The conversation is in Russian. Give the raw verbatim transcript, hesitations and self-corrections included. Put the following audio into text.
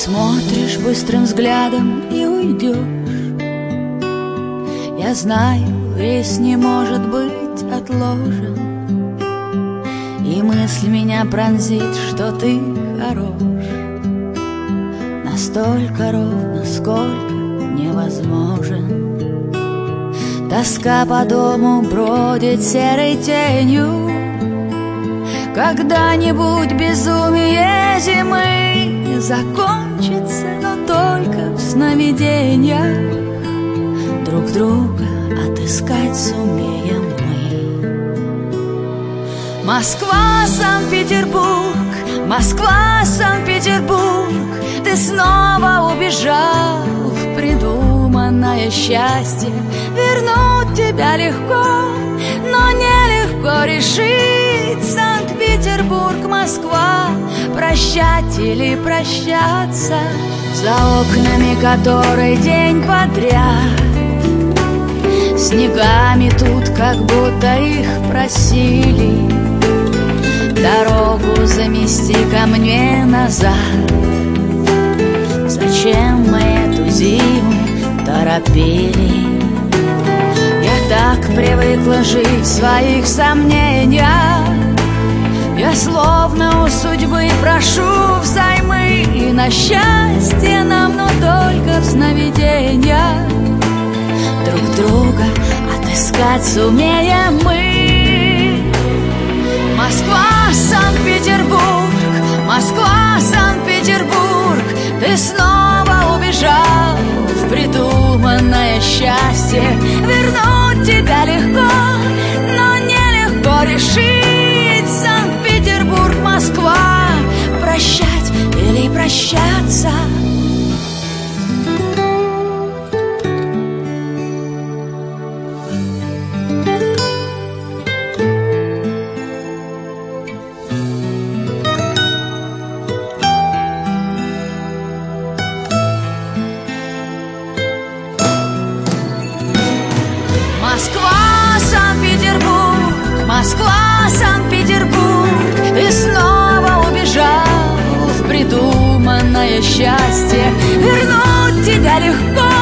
смотришь быстрым взглядом и уйдешь. Я знаю, рейс не может быть отложен, и мысль меня пронзит, что ты хорош. Настолько ровно, сколько невозможен. Тоска по дому бродит серой тенью. Когда-нибудь безумие зимы закончится, но только в сновидениях. Друг друга отыскать сумеем мы. Москва, Санкт-Петербург, Москва, Санкт-Петербург, ты снова убежал в придуманное счастье. Вернуть тебя легко, но нелегко решить. Санкт-Петербург, Москва, прощать или прощаться, за окнами которой день подряд. Снегами тут как будто их просили. Дорогу замести ко мне назад. Зачем мы эту зиму торопили? Я так привыкла жить в своих сомнениях. Я словно у судьбы прошу взаймы, и на счастье нам, но только в сновидениях. Друг друга отыскать сумеем мы. Москва, Санкт-Петербург, Москва, Санкт-Петербург, ты снова убежал в придуманное счастье. Вернуть тебя легко, но нелегко решить. Санкт-Петербург, Москва, прощать или прощаться. Москва, Санкт-Петербург, Москва, Санкт-Петербург, ты снова убежал в придуманное счастье. Вернуть тебя легко,